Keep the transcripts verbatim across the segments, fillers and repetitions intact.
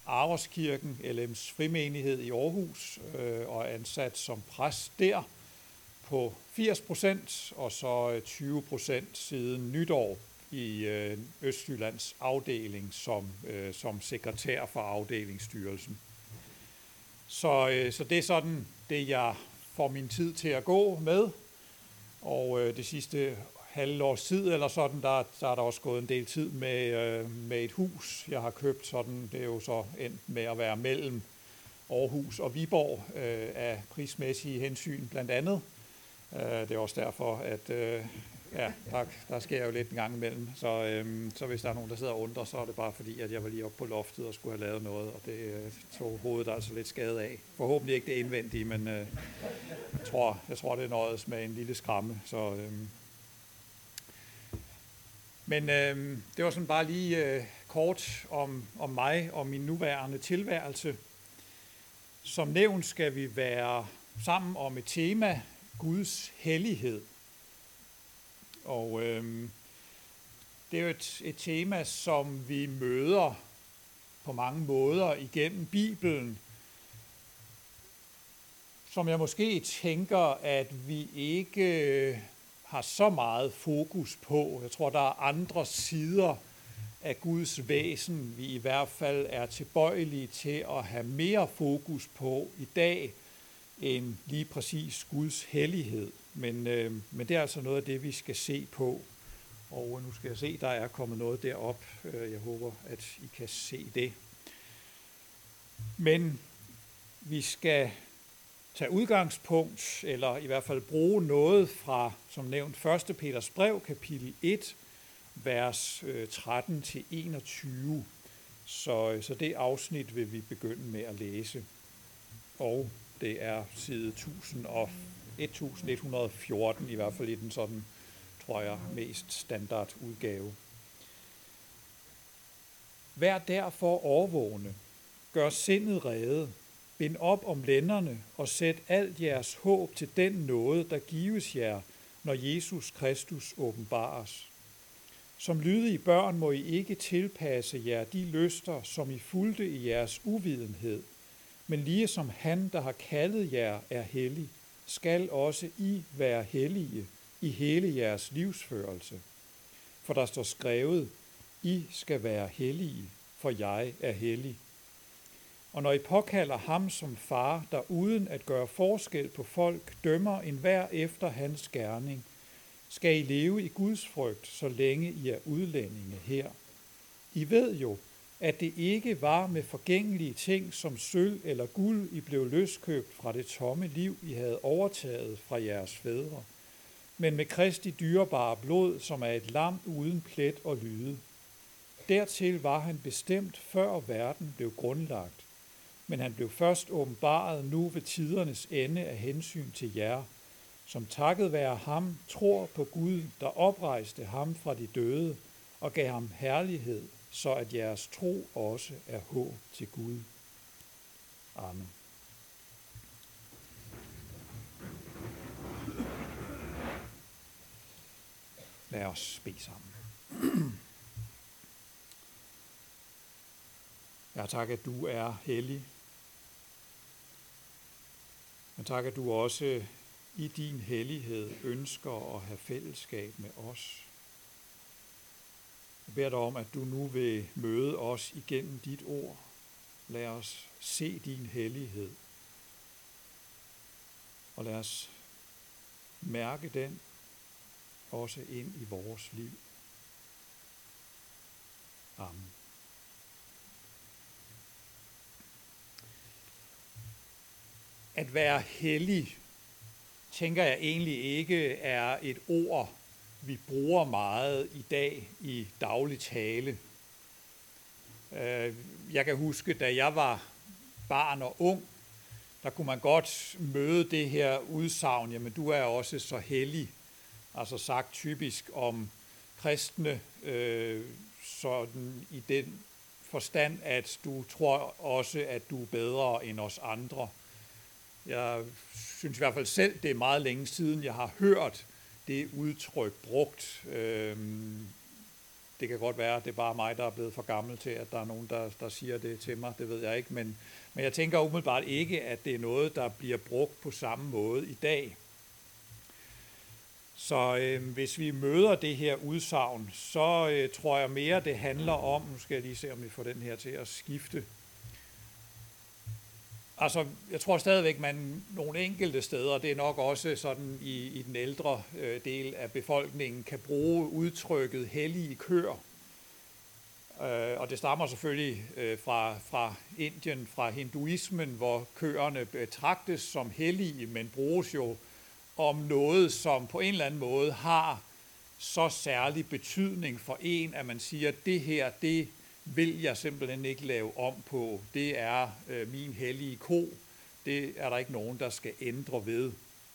Arverskirken, L M's frimenighed i Aarhus, øh, og er ansat som præst der på firs procent, og så tyve procent siden nytår i øh, Østjyllands afdeling som, øh, som sekretær for afdelingsstyrelsen. Så, øh, så det er sådan det, jeg får min tid til at gå med, og øh, det sidste halve års tid eller sådan, der, der er der også gået en del tid med, øh, med et hus, jeg har købt. Sådan, det er jo så endt med at være mellem Aarhus og Viborg øh, af prismæssige hensyn blandt andet. Øh, det er også derfor, at øh, ja, der, der sker jo lidt en gang imellem. Så, øh, så hvis der er nogen, der sidder og undrer, så er det bare fordi, at jeg var lige oppe på loftet og skulle have lavet noget, og det øh, tog hovedet altså lidt skade af. Forhåbentlig ikke det indvendige, men øh, jeg, tror, jeg tror, det nøjes med en lille skramme. Så, øh, Men øh, det var sådan bare lige øh, kort om, om mig og min nuværende tilværelse. Som nævnt skal vi være sammen om et tema, Guds hellighed. Og øh, det er jo et, et tema, som vi møder på mange måder igennem Bibelen, som jeg måske tænker, at vi ikke har så meget fokus på. Jeg tror, der er andre sider af Guds væsen, vi i hvert fald er tilbøjelige til at have mere fokus på i dag, end lige præcis Guds hellighed. Men, øh, men det er altså noget af det, vi skal se på. Og nu skal jeg se, der er kommet noget derop. Jeg håber, at I kan se det. Men vi skal tage udgangspunkt, eller i hvert fald bruge noget fra, som nævnt, første Peters brev, kapitel et, vers tretten til enogtyve. Så, så det afsnit vil vi begynde med at læse. Og det er side et tusind et hundrede og fjorten, i hvert fald i den sådan, tror jeg, mest standard udgave. Vær derfor årvågne, gør sindet rede, bind op om lænderne og sæt alt jeres håb til den nåde, der gives jer, når Jesus Kristus åbenbares. Som lydige børn må I ikke tilpasse jer de lyster, som I fulgte i jeres uvidenhed, men lige som han, der har kaldet jer, er hellig, skal også I være hellige i hele jeres livsførelse. For der står skrevet, I skal være hellige, for jeg er hellig. Og når I påkalder ham som far, der uden at gøre forskel på folk, dømmer enhver efter hans gerning, skal I leve i Guds frygt, så længe I er udlændinge her. I ved jo, at det ikke var med forgængelige ting som sølv eller guld, I blev løskøbt fra det tomme liv, I havde overtaget fra jeres fædre, men med Kristi dyrebare blod, som er et lam uden plet og lyde. Dertil var han bestemt, før verden blev grundlagt, men han blev først åbenbaret nu ved tidernes ende af hensyn til jer, som takket være ham tror på Gud, der oprejste ham fra de døde og gav ham herlighed, så at jeres tro også er håb til Gud. Amen. Lad os bede sammen. Ja, tak, at du er hellig. Men tak, at du også i din hellighed ønsker at have fællesskab med os. Jeg beder dig om, at du nu vil møde os igennem dit ord. Lad os se din hellighed. Og lad os mærke den også ind i vores liv. Amen. At være hellig, tænker jeg egentlig ikke er et ord, vi bruger meget i dag i daglig tale. Jeg kan huske, da jeg var barn og ung, der kunne man godt møde det her udsagn, jamen du er også så hellig, altså sagt typisk om kristne, øh, sådan i den forstand, at du tror også, at du er bedre end os andre. Jeg synes i hvert fald selv, det er meget længe siden, jeg har hørt det udtryk brugt. det kan godt være, at det er bare mig, der er blevet for gammel til, at der er nogen, der, der siger det til mig. Det ved jeg ikke. Men, men jeg tænker umiddelbart ikke, at det er noget, der bliver brugt på samme måde i dag. Så øh, hvis vi møder det her udsagn, så øh, tror jeg mere, det handler om, nu skal jeg lige se, om vi får den her til at skifte. Altså, jeg tror stadigvæk, man nogle enkelte steder, det er nok også sådan i, i den ældre øh, del af befolkningen, kan bruge udtrykket hellige køer. Øh, og det stammer selvfølgelig øh, fra, fra Indien, fra hinduismen, hvor køerne betragtes som hellige, men bruges jo om noget, som på en eller anden måde har så særlig betydning for en, at man siger, at det her, det vil jeg simpelthen ikke lave om på. Det er øh, min hellige ko. Det er der ikke nogen, der skal ændre ved.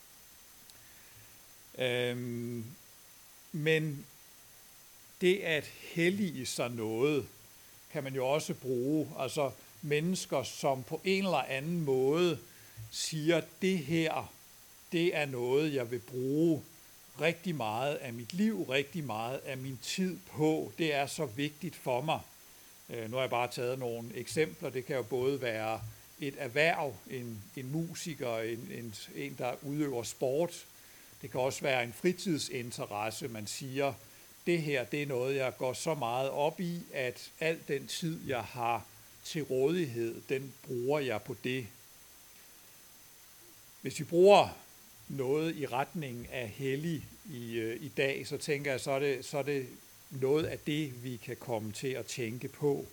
Øhm, men det at hellige sig noget, kan man jo også bruge. Altså mennesker, som på en eller anden måde siger, det her, det er noget, jeg vil bruge rigtig meget af mit liv, rigtig meget af min tid på. Det er så vigtigt for mig. Nu har jeg bare taget nogle eksempler. Det kan jo både være et erhverv, en, en musiker, en, en, en, der udøver sport. Det kan også være en fritidsinteresse. Man siger, det her, det er noget, jeg går så meget op i, at al den tid, jeg har til rådighed, den bruger jeg på det. Hvis vi bruger noget i retning af hellig i, i dag, så tænker jeg, så er det, så er det noget af det, vi kan komme til at tænke på.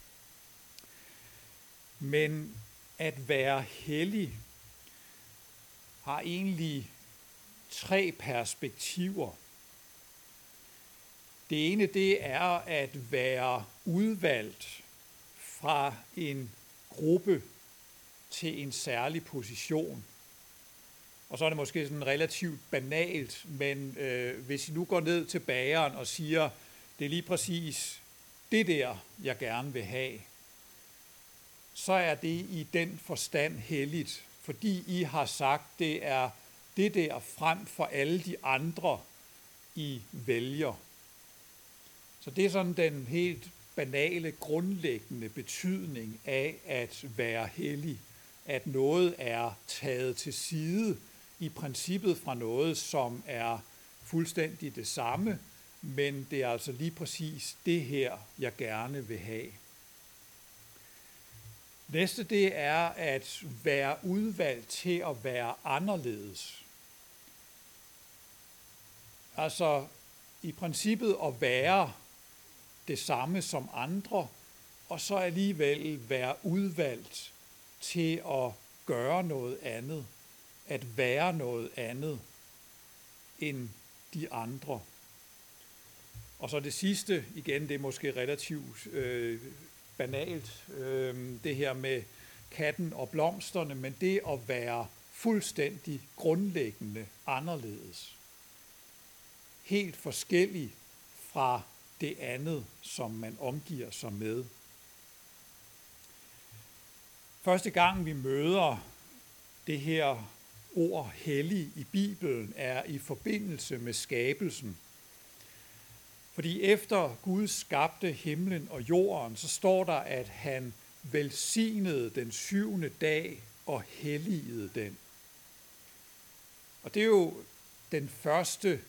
Men at være hellig har egentlig tre perspektiver. Det ene, det er at være udvalgt fra en gruppe til en særlig position. Og så er det måske sådan relativt banalt, men øh, hvis I nu går ned til bageren og siger, det er lige præcis det der, jeg gerne vil have, så er det i den forstand helligt, fordi I har sagt, det er det der frem for alle de andre, I vælger. Så det er sådan den helt banale, grundlæggende betydning af at være hellig, at noget er taget til side i princippet fra noget, som er fuldstændig det samme, men det er altså lige præcis det her, jeg gerne vil have. Næste, det er at være udvalgt til at være anderledes. Altså i princippet at være det samme som andre, og så alligevel være udvalgt til at gøre noget andet, at være noget andet end de andre. Og så det sidste, igen, det er måske relativt øh, banalt, øh, det her med katten og blomsterne, men det at være fuldstændig grundlæggende anderledes. Helt forskellig fra det andet, som man omgiver sig med. Første gang vi møder det her ord hellig i Bibelen, er i forbindelse med skabelsen. Fordi efter Gud skabte himlen og jorden, så står der, at han velsignede den syvende dag og helligede den. Og det er jo den første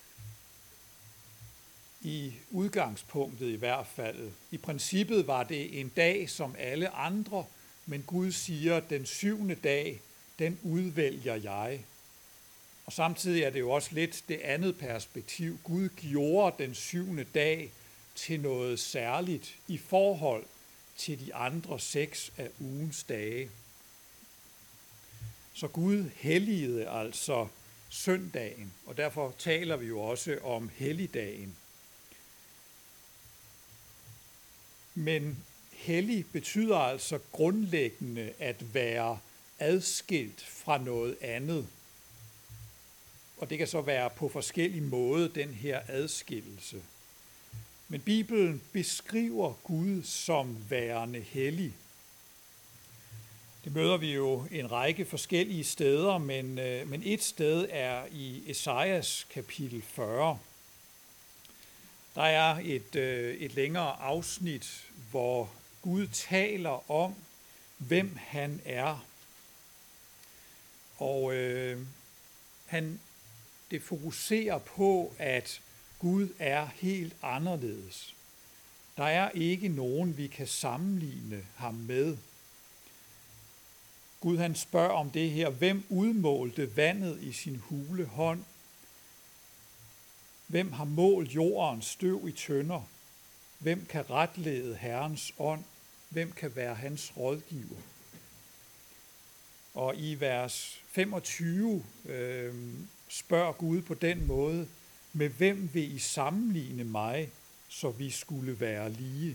i udgangspunktet i hvert fald. I princippet var det en dag som alle andre, men Gud siger, at den syvende dag, den udvælger jeg. Og samtidig er det jo også lidt det andet perspektiv. Gud gjorde den syvende dag til noget særligt i forhold til de andre seks af ugens dage. Så Gud helligede altså søndagen, og derfor taler vi jo også om helligdagen. Men hellig betyder altså grundlæggende at være adskilt fra noget andet. Og det kan så være på forskellig måde, den her adskillelse. Men Bibelen beskriver Gud som værende hellig. Det møder vi jo en række forskellige steder, men, men et sted er i Esajas kapitel fyrre. Der er et, øh, et længere afsnit, hvor Gud taler om, hvem han er. Og øh, han, det fokuserer på, at Gud er helt anderledes. Der er ikke nogen, vi kan sammenligne ham med. Gud han spørger om det her, hvem udmålte vandet i sin hule hånd? Hvem har målt jordens støv i tønder? Hvem kan retlede Herrens ånd? Hvem kan være hans rådgiver? Og i vers femogtyve øh, spørger Gud på den måde, med hvem vil I sammenligne mig, så vi skulle være lige?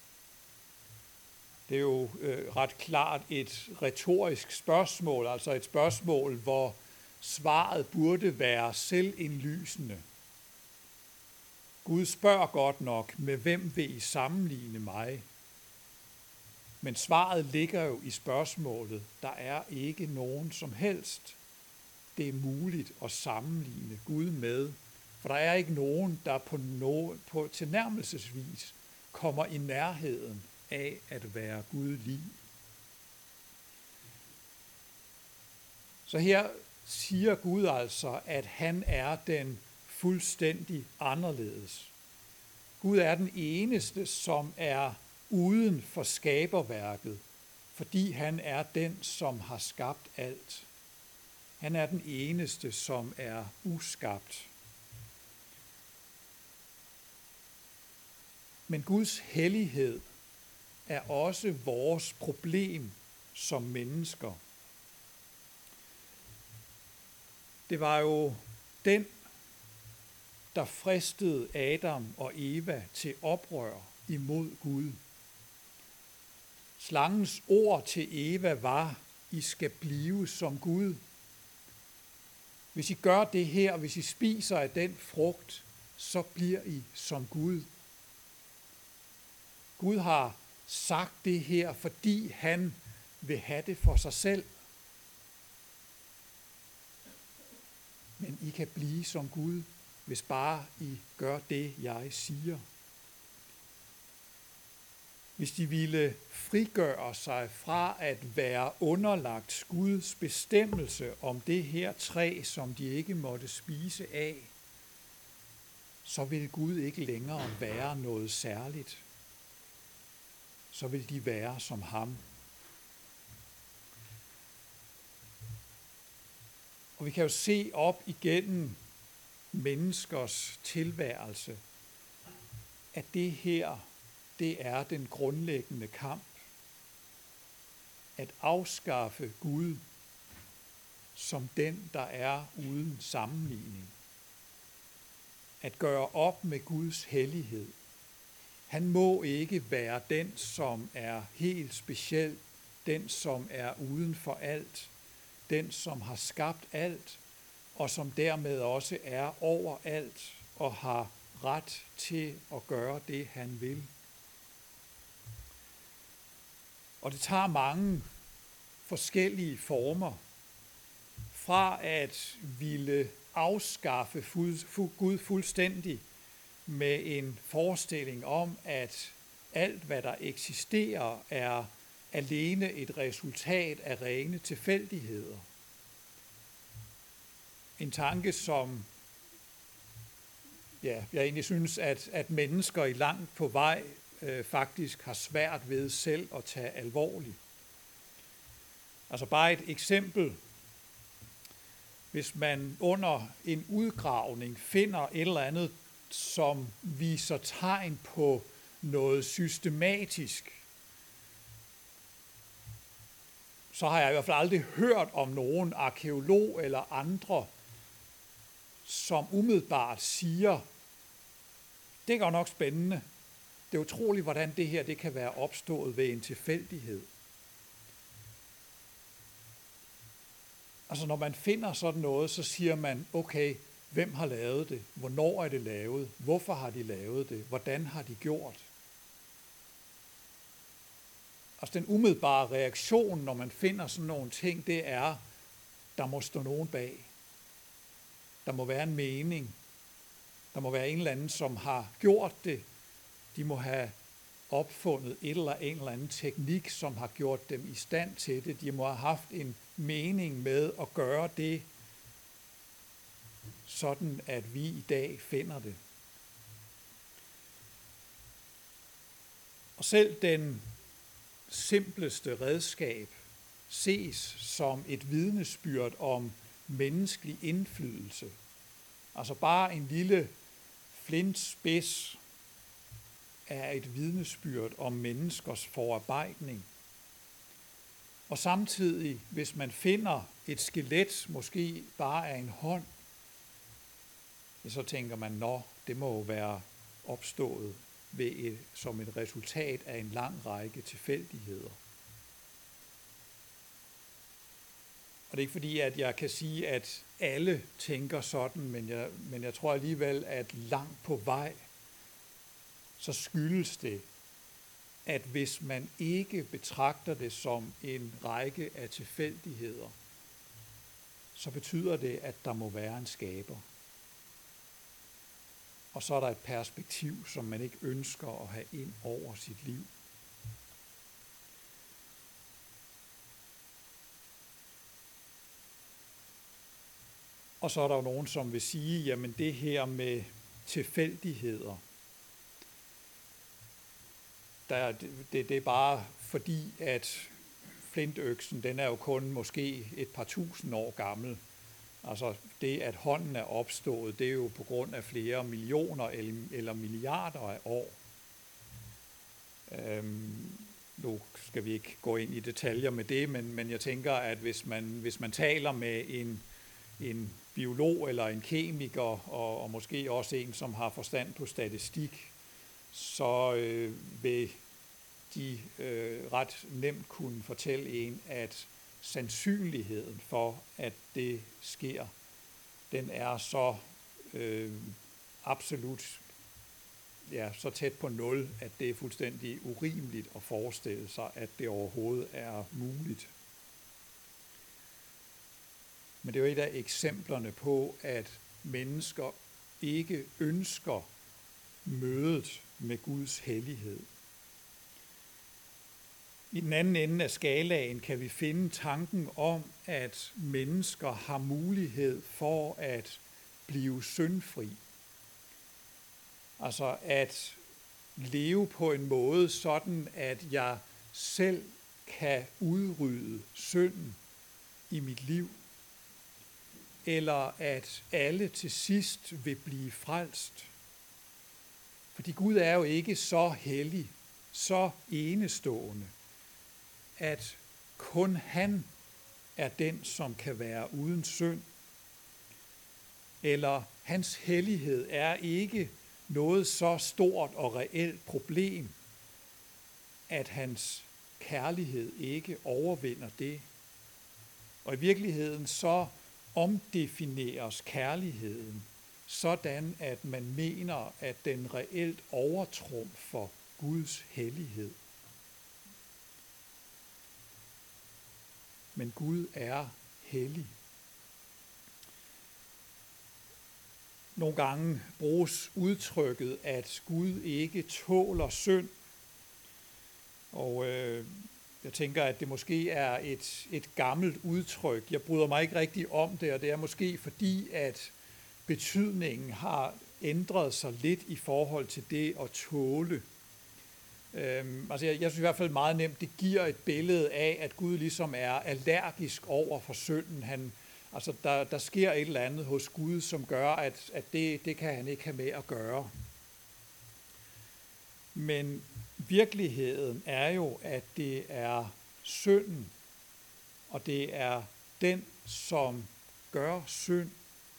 Det er jo øh, ret klart et retorisk spørgsmål, altså et spørgsmål, hvor svaret burde være selvindlysende. Gud spørger godt nok, med hvem vil I sammenligne mig? Men svaret ligger jo i spørgsmålet, der er ikke nogen som helst. Det er muligt at sammenligne Gud med, for der er ikke nogen, der på, no, på tilnærmelsesvis kommer i nærheden af at være Gud lig. Så her siger Gud altså, at han er den fuldstændig anderledes. Gud er den eneste, som er uden for skaberværket, fordi han er den, som har skabt alt. Han er den eneste, som er uskabt. Men Guds hellighed er også vores problem som mennesker. Det var jo den, der fristede Adam og Eva til oprør imod Gud. Slangens ord til Eva var, I skal blive som Gud. Hvis I gør det her, hvis I spiser af den frugt, så bliver I som Gud. Gud har sagt det her, fordi han vil have det for sig selv. Men I kan blive som Gud, hvis bare I gør det, jeg siger. Hvis de ville frigøre sig fra at være underlagt Guds bestemmelse om det her træ, som de ikke måtte spise af, så ville Gud ikke længere være noget særligt. Så vil de være som ham. Og vi kan jo se op igennem menneskers tilværelse, at det her, det er den grundlæggende kamp. At afskaffe Gud som den, der er uden sammenligning. At gøre op med Guds hellighed. Han må ikke være den, som er helt speciel, den, som er uden for alt, den, som har skabt alt, og som dermed også er over alt og har ret til at gøre det, han vil. Og det tager mange forskellige former, fra at ville afskaffe Gud fuldstændig med en forestilling om, at alt, hvad der eksisterer, er alene et resultat af rene tilfældigheder. En tanke, som ja, jeg egentlig synes, at, at mennesker i langt på vej øh, faktisk har svært ved selv at tage alvorligt. Altså bare et eksempel. Hvis man under en udgravning finder et eller andet, som viser tegn på noget systematisk, så har jeg i hvert fald aldrig hørt om nogen arkæolog eller andre, som umiddelbart siger, det er godt nok spændende. Det er utroligt, hvordan det her det kan være opstået ved en tilfældighed. Altså når man finder sådan noget, så siger man, okay, hvem har lavet det? Hvornår er det lavet? Hvorfor har de lavet det? Hvordan har de gjort? Altså den umiddelbare reaktion, når man finder sådan nogle ting, det er, der må stå nogen bag. Der må være en mening. Der må være en eller anden, som har gjort det. De må have opfundet et eller en eller anden teknik, som har gjort dem i stand til det. De må have haft en mening med at gøre det, sådan at vi i dag finder det. Og selv den simpleste redskab ses som et vidnesbyrd om menneskelig indflydelse. Altså bare en lille flintspids er et vidnesbyrd om menneskers forarbejdning. Og samtidig, hvis man finder et skelet, måske bare af en hånd, så tænker man, nå, det må jo være opstået ved et, som et resultat af en lang række tilfældigheder. Og det er ikke fordi, at jeg kan sige, at alle tænker sådan, men jeg, men jeg tror alligevel, at langt på vej, så skyldes det, at hvis man ikke betragter det som en række af tilfældigheder, så betyder det, at der må være en skaber. Og så er der et perspektiv, som man ikke ønsker at have ind over sit liv. Og så er der jo nogen, som vil sige, jamen det her med tilfældigheder, der, det, det er bare fordi, at flintøksen, den er jo kun måske et par tusind år gammel. Altså det, at hånden er opstået, det er jo på grund af flere millioner eller milliarder af år. Øhm, nu skal vi ikke gå ind i detaljer med det, men, men jeg tænker, at hvis man, hvis man taler med en, en biolog eller en kemiker, og, og måske også en, som har forstand på statistik, så øh, vil de øh, ret nemt kunne fortælle en, at sandsynligheden for, at det sker, den er så øh, absolut ja, så tæt på nul, at det er fuldstændig urimeligt at forestille sig, at det overhovedet er muligt. Men det er jo et af eksemplerne på, at mennesker ikke ønsker mødet med Guds hellighed. I den anden ende af skalaen kan vi finde tanken om, at mennesker har mulighed for at blive syndfri. Altså at leve på en måde sådan, at jeg selv kan udrydde synden i mit liv. Eller at alle til sidst vil blive frelst. Fordi Gud er jo ikke så hellig, så enestående, at kun han er den, som kan være uden synd. Eller hans hellighed er ikke noget så stort og reelt problem, at hans kærlighed ikke overvinder det. Og i virkeligheden så omdefineres kærligheden sådan, at man mener, at den reelt overtrumfer Guds hellighed. Men Gud er hellig. Nogle gange bruges udtrykket, at Gud ikke tåler synd. Og øh, jeg tænker, at det måske er et, et gammelt udtryk. Jeg bryder mig ikke rigtig om det, og det er måske fordi, at betydningen har ændret sig lidt i forhold til det at tåle. Øhm, altså jeg, jeg synes i hvert fald meget nemt, det giver et billede af, at Gud ligesom er allergisk over for synden. Han, altså der, der sker et eller andet hos Gud, som gør, at, at det, det kan han ikke have med at gøre. Men virkeligheden er jo, at det er synden, og det er den, som gør synd.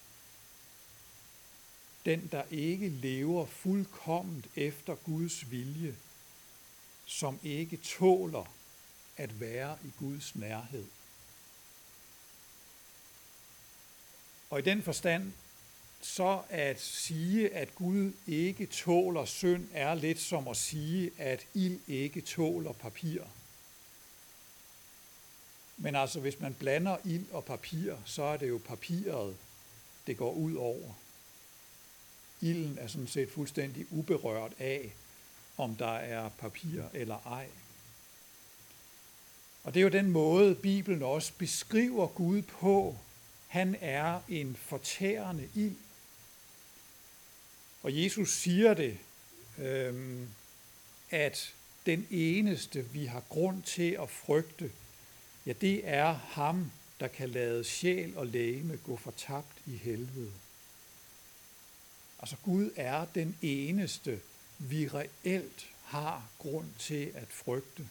Den, der ikke lever fuldkomment efter Guds vilje, som ikke tåler at være i Guds nærhed. Og i den forstand, så at sige, at Gud ikke tåler synd, er lidt som at sige, at ild ikke tåler papir. Men altså, hvis man blander ild og papir, så er det jo papiret, det går ud over. ilden er sådan set fuldstændig uberørt af, om der er papir eller ej. Og det er jo den måde, Bibelen også beskriver Gud på. Han er en fortærende ild. Og Jesus siger det, øhm, at den eneste, vi har grund til at frygte, ja, det er ham, der kan lade sjæl og legeme gå fortabt i helvede. Altså Gud er den eneste, vi reelt har grund til at frygte.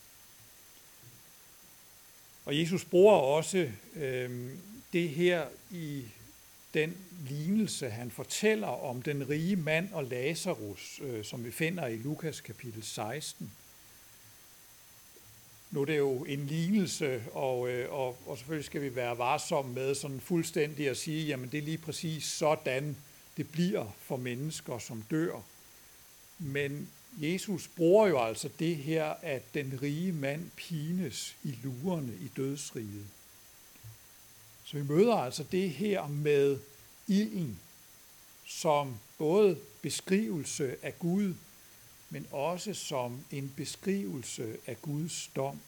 Og Jesus bruger også øh, det her i den lignelse, han fortæller om den rige mand og Lazarus, øh, som vi finder i Lukas kapitel seksten. Nu er det jo en lignelse, og, øh, og, og selvfølgelig skal vi være varsomme med sådan fuldstændig at sige, jamen det er lige præcis sådan, det bliver for mennesker, som dør. Men Jesus bruger jo altså det her, at den rige mand pines i lurerne i dødsriget. Så vi møder altså det her med ilden som både beskrivelse af Gud, men også som en beskrivelse af Guds dom.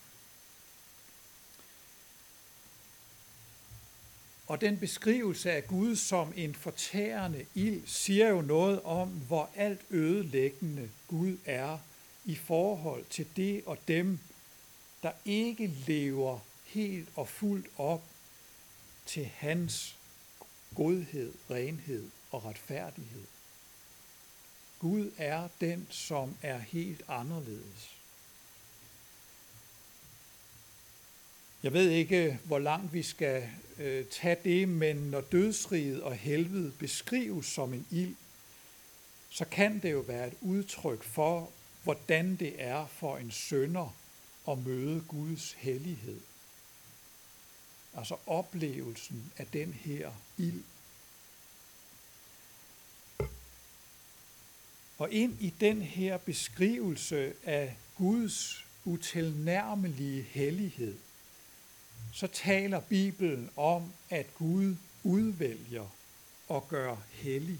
Og den beskrivelse af Gud som en fortærende ild siger jo noget om, hvor alt ødelæggende Gud er i forhold til det og dem, der ikke lever helt og fuldt op til hans godhed, renhed og retfærdighed. Gud er den, som er helt anderledes. Jeg ved ikke, hvor langt vi skal øh, tage det, men når dødsriget og helvede beskrives som en ild, så kan det jo være et udtryk for, hvordan det er for en synder at møde Guds hellighed. Altså oplevelsen af den her ild. Og ind i den her beskrivelse af Guds utilnærmelige hellighed, så taler Bibelen om, at Gud udvælger og gør hellig.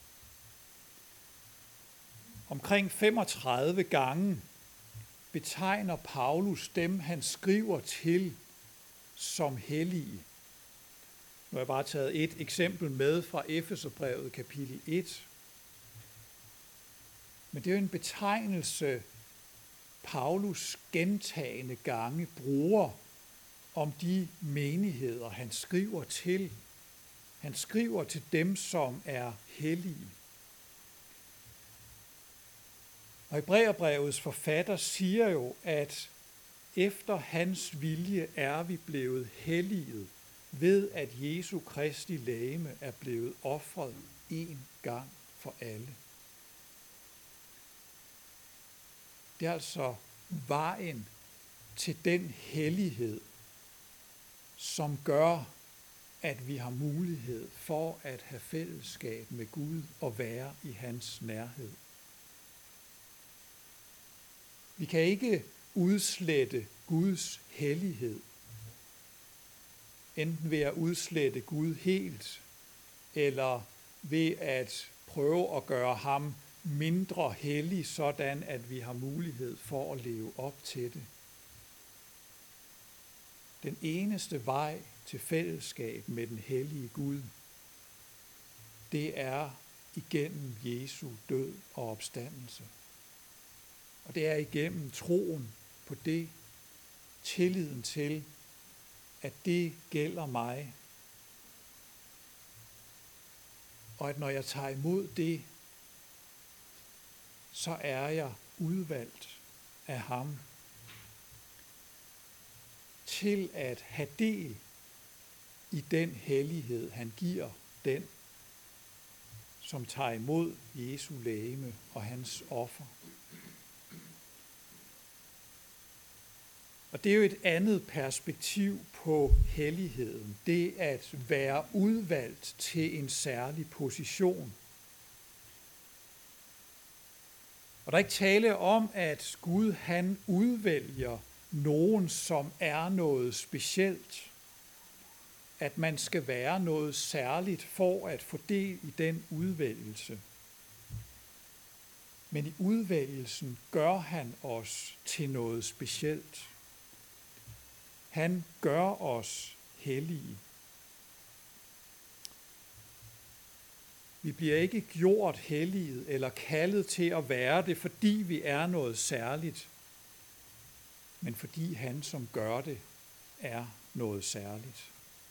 Omkring femogtredive gange betegner Paulus dem, han skriver til, som hellige. Nu har jeg bare taget et eksempel med fra Efeserbrevet kapitel et. Men det er jo en betegnelse, Paulus gentagende gange bruger om de menigheder, han skriver til. Han skriver til dem, som er hellige. Og Hebræerbrevets forfatter siger jo, at efter hans vilje er vi blevet helliget ved, at Jesu Kristi legeme er blevet ofret en gang for alle. Det er altså vejen til den hellighed, som gør, at vi har mulighed for at have fællesskab med Gud og være i hans nærhed. Vi kan ikke udslette Guds hellighed, enten ved at udslette Gud helt, eller ved at prøve at gøre ham mindre hellig, sådan at vi har mulighed for at leve op til det. Den eneste vej til fællesskab med den hellige Gud, det er igennem Jesu død og opstandelse. Og det er igennem troen på det, tilliden til, at det gælder mig. Og at når jeg tager imod det, så er jeg udvalgt af ham til at have del i den hellighed, han giver den, som tager imod Jesu legeme og hans offer. Og det er jo et andet perspektiv på helligheden, det at være udvalgt til en særlig position. Og der er ikke tale om, at Gud han udvælger nogen, som er noget specielt. At man skal være noget særligt for at få del i den udvælgelse. Men i udvælgelsen gør han os til noget specielt. Han gør os hellige. Vi bliver ikke gjort hellige eller kaldet til at være det, fordi vi er noget særligt, men fordi han, som gør det, er noget særligt.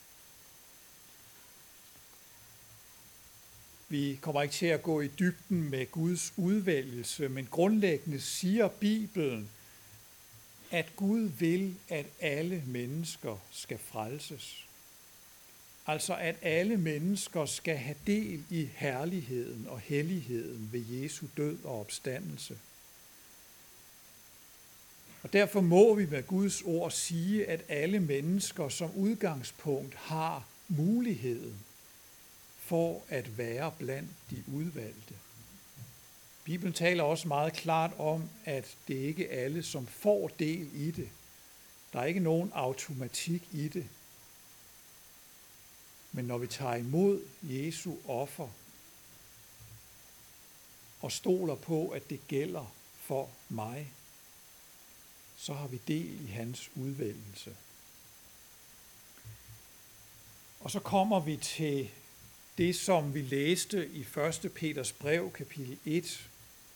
Vi kommer ikke til at gå i dybden med Guds udvælgelse, men grundlæggende siger Bibelen, at Gud vil, at alle mennesker skal frelses. Altså at alle mennesker skal have del i herligheden og helligheden ved Jesu død og opstandelse. Og derfor må vi med Guds ord sige, at alle mennesker som udgangspunkt har muligheden for at være blandt de udvalgte. Bibelen taler også meget klart om, at det ikke er alle, som får del i det. Der er ikke nogen automatik i det. Men når vi tager imod Jesu offer og stoler på, at det gælder for mig, så har vi del i hans udvælgelse. Og så kommer vi til det, som vi læste i første Peters brev, kapitel et,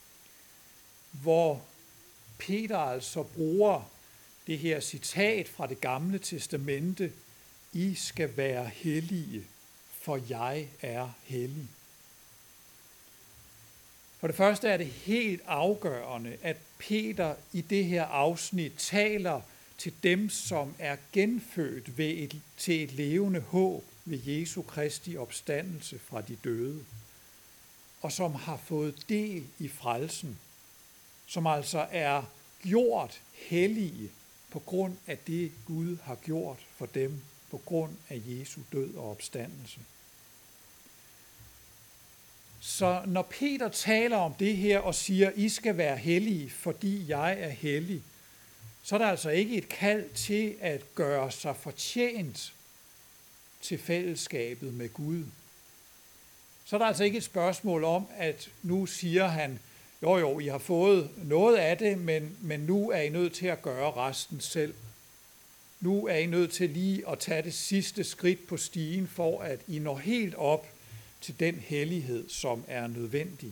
hvor Peter altså bruger det her citat fra det gamle testamente: I skal være hellige, for jeg er hellig. For det første er det helt afgørende, at Peter i det her afsnit taler til dem, som er genfødt ved et, til et levende håb ved Jesu Kristi opstandelse fra de døde, og som har fået del i frelsen, som altså er gjort hellige på grund af det, Gud har gjort for dem, på grund af Jesu død og opstandelse. Så når Peter taler om det her og siger, I skal være hellige, fordi jeg er hellig, så er der altså ikke et kald til at gøre sig fortjent til fællesskabet med Gud. Så er der altså ikke et spørgsmål om, at nu siger han, jo jo, I har fået noget af det, men, men nu er I nødt til at gøre resten selv. Nu er I nødt til lige at tage det sidste skridt på stigen, for at I når helt op til den hellighed, som er nødvendig.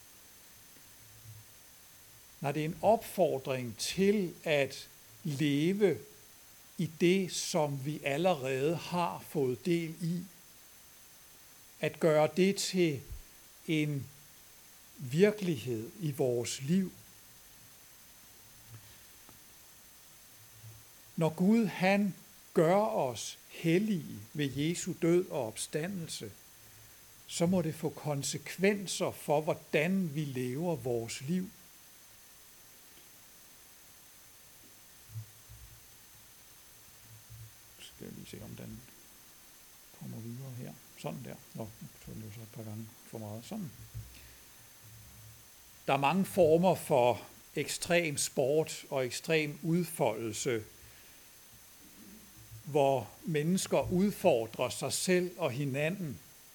Når det er en opfordring til at leve i det, som vi allerede har fået del i. At gøre det til en virkelighed i vores liv. Når Gud han gør os hellige ved Jesu død og opstandelse, så må det få konsekvenser for, hvordan vi lever vores liv. Skal jeg lige se, om den kommer videre her. Sådan der. Nå, nu tog den jo så et par gange for meget. Sådan. Der er mange former for ekstrem sport og ekstrem udfoldelse, hvor mennesker udfordrer sig selv og hinanden.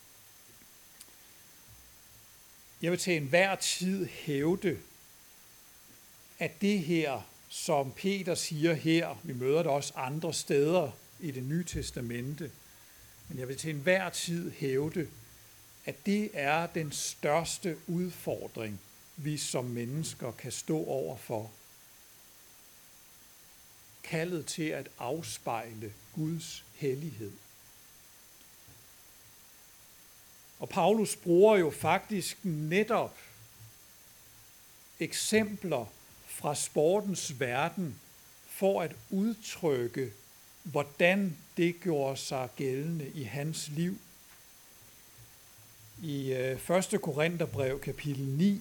Jeg vil til enhver tid hævde, at det her, som Peter siger her, vi møder det også andre steder i Det Nye Testamente, men jeg vil til enhver tid hævde, at det er den største udfordring, vi som mennesker kan stå overfor. Kaldet til at afspejle Guds hellighed. Og Paulus bruger jo faktisk netop eksempler fra sportens verden for at udtrykke, hvordan det gjorde sig gældende i hans liv. I første Korintherbrev kapitel ni,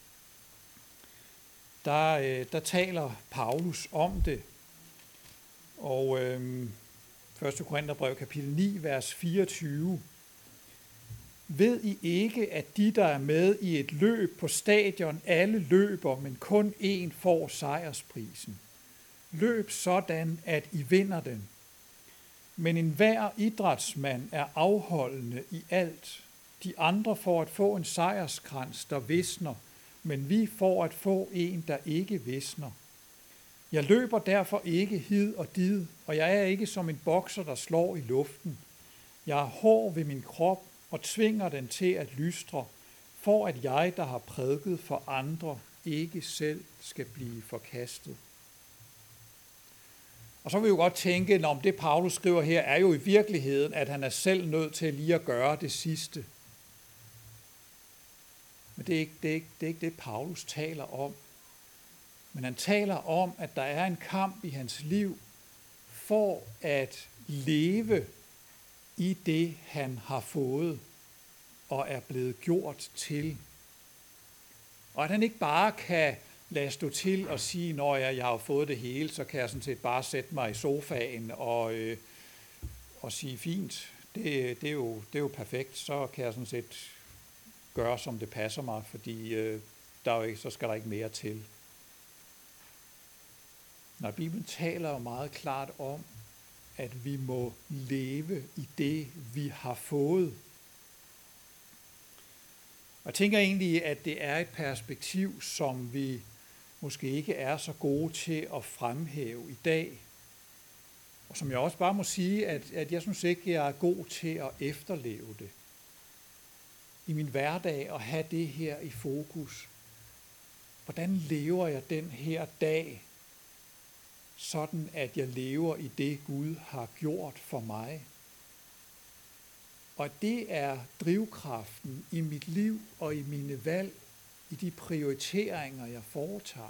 der, der taler Paulus om det. Og øhm, første Korintherbrev kapitel ni, vers fireogtyve. Ved I ikke, at de, der er med i et løb på stadion, alle løber, men kun én får sejrsprisen? Løb sådan, at I vinder den. Men enhver idrætsmand er afholdende i alt. De andre får at få en sejrskrans, der visner, men vi får at få en, der ikke visner. Jeg løber derfor ikke hid og did, og jeg er ikke som en bokser, der slår i luften. Jeg er hård ved min krop og tvinger den til at lystre, for at jeg, der har prædiket for andre, ikke selv skal blive forkastet. Og så vil vi jo godt tænke, om det Paulus skriver her, er jo i virkeligheden, at han er selv nødt til lige at gøre det sidste. Men det er ikke det, er ikke, det, er ikke det Paulus taler om. Men han taler om, at der er en kamp i hans liv for at leve i det, han har fået og er blevet gjort til. Og at han ikke bare kan lade stå til og sige, når jeg, jeg har fået det hele, så kan jeg sådan set bare sætte mig i sofaen og, øh, og sige, fint, det, det, er jo, det er jo perfekt, så kan jeg sådan set gøre, som det passer mig, fordi øh, der er jo ikke, så skal der ikke mere til. Når Bibelen taler jo meget klart om, at vi må leve i det, vi har fået. Og jeg tænker egentlig, at det er et perspektiv, som vi måske ikke er så gode til at fremhæve i dag. Og som jeg også bare må sige, at, at jeg synes ikke, jeg er god til at efterleve det. I min hverdag at have det her i fokus. Hvordan lever jeg den her dag, sådan at jeg lever i det, Gud har gjort for mig? Og det er drivkraften i mit liv og i mine valg, i de prioriteringer, jeg foretager.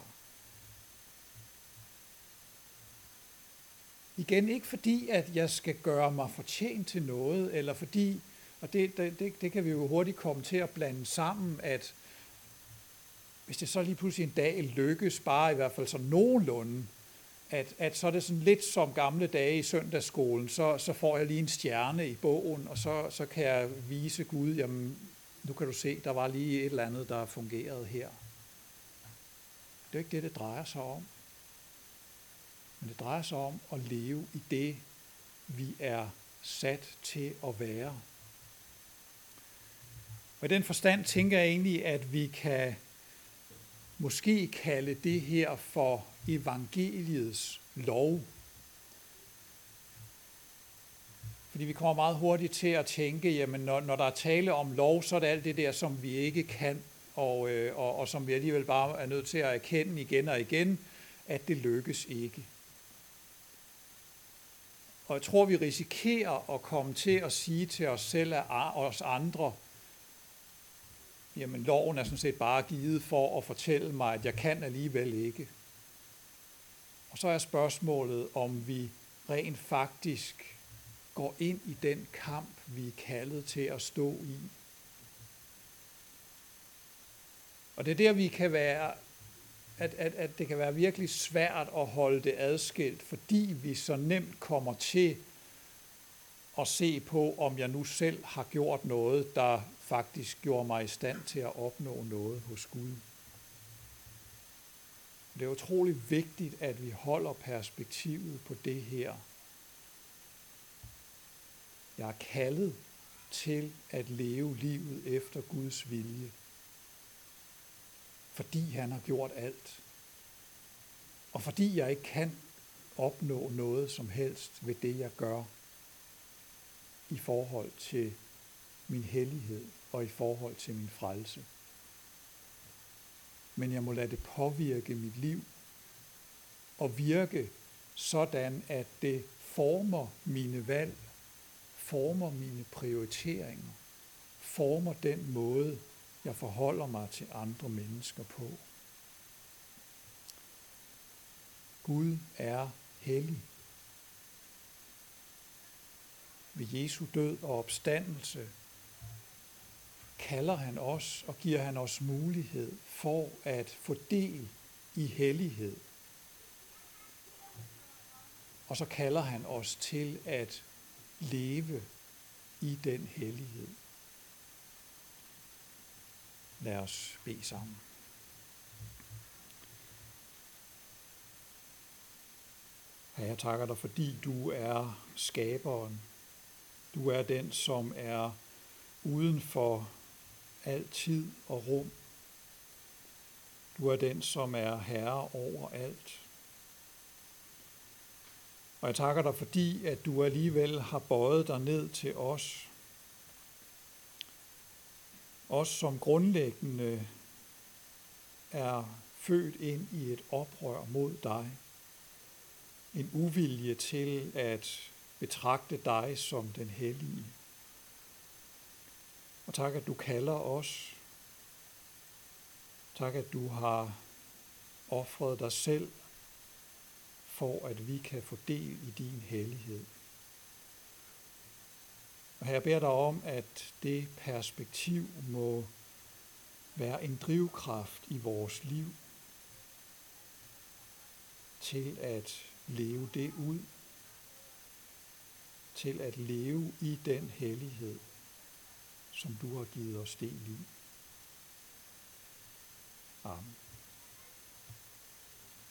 Igen, ikke fordi, at jeg skal gøre mig fortjent til noget, eller fordi, og det, det, det kan vi jo hurtigt komme til at blande sammen, at hvis det så lige pludselig en dag lykkes, bare i hvert fald så nogenlunde, At, at så er det sådan lidt som gamle dage i søndagsskolen, så, så får jeg lige en stjerne i bogen, og så, så kan jeg vise Gud, jamen nu kan du se, der var lige et eller andet, der fungerede her. Det er ikke det, det drejer sig om. Men det drejer sig om at leve i det, vi er sat til at være. Og i den forstand tænker jeg egentlig, at vi kan måske kalde det her for evangeliets lov. Fordi vi kommer meget hurtigt til at tænke, jamen når, når der er tale om lov, så er det alt det der, som vi ikke kan, og, øh, og, og som vi alligevel bare er nødt til at erkende igen og igen, at det lykkes ikke. Og jeg tror, vi risikerer at komme til at sige til os selv og os andre, jamen loven er sådan set bare givet for at fortælle mig, at jeg kan alligevel ikke. Og så er spørgsmålet, om vi rent faktisk går ind i den kamp, vi er kaldet til at stå i. Og det er der, vi kan være, at, at, at det kan være virkelig svært at holde det adskilt, fordi vi så nemt kommer til at se på, om jeg nu selv har gjort noget, der faktisk gjorde mig i stand til at opnå noget hos Gud. Det er utrolig vigtigt, at vi holder perspektivet på det her. Jeg er kaldet til at leve livet efter Guds vilje, fordi han har gjort alt. Og fordi jeg ikke kan opnå noget som helst ved det, jeg gør i forhold til min hellighed og i forhold til min frelse. Men jeg må lade det påvirke mit liv og virke sådan, at det former mine valg, former mine prioriteringer, former den måde, jeg forholder mig til andre mennesker på. Gud er hellig. Ved Jesu død og opstandelse kalder han os og giver han os mulighed for at få del i hellighed. Og så kalder han os til at leve i den hellighed. Lad os bede sammen. Herre, jeg takker dig, fordi du er skaberen. Du er den, som er uden for al tid og rum. Du er den, som er herre over alt. Og jeg takker dig, fordi at du alligevel har bøjet dig ned til os. Os, som grundlæggende er født ind i et oprør mod dig. En uvilje til at betragte dig som den hellige. Og tak, at du kalder os. Tak, at du har ofret dig selv, for at vi kan få del i din hellighed. Og her beder dig om, at det perspektiv må være en drivkraft i vores liv til at leve det ud, til at leve i den hellighed, som du har givet os del i. Amen.